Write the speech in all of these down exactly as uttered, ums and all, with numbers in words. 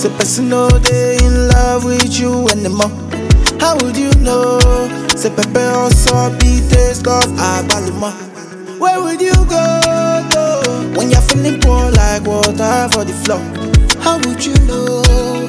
Say person no day in love with you anymore. How would you know? Say pepper also be taste of Abaluma. Where would you go, go when you're feeling poor like water for the floor? How would you know?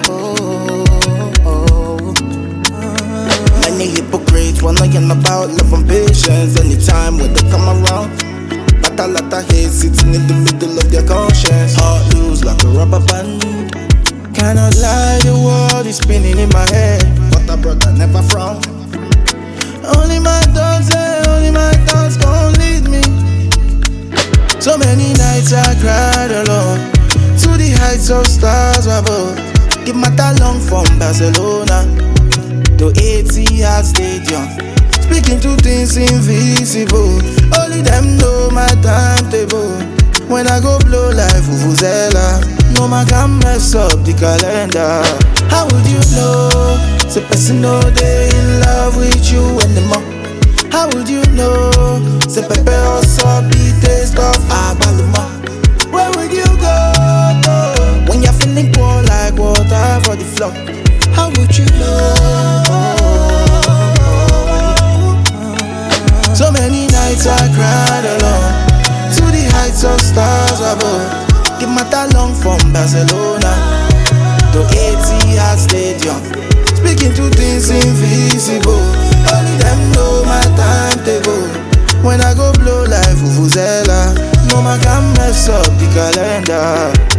Many hypocrites wanna yarn about love and patience anytime when they come around. But a lot of hate sitting in the middle of their conscience. Heart loose like a rubber band. Cannot lie, the world is spinning in my head, but a brother never frown. Only my thoughts, eh, only my thoughts gon' lead me. So many nights I cried alone, to the heights of stars above. Give my long from Barcelona to Etihad Stadium, speaking to things invisible. Only them know my timetable. When I go blow like Vuvuzela, no man can mess up the calendar. How would you know? Say person no day in love with you anymore. How would you know? Say pepper also be taste of Abaluma. Where would you go, go when you're feeling poor like water for the floor? How would you know? So many nights I cried alone, to the heights of stars above. Give my long from Barcelona to Etihad Stadium, speaking to things invisible. Only them know my timetable. When I go blow like Vuvuzela, no man can mess up the calendar.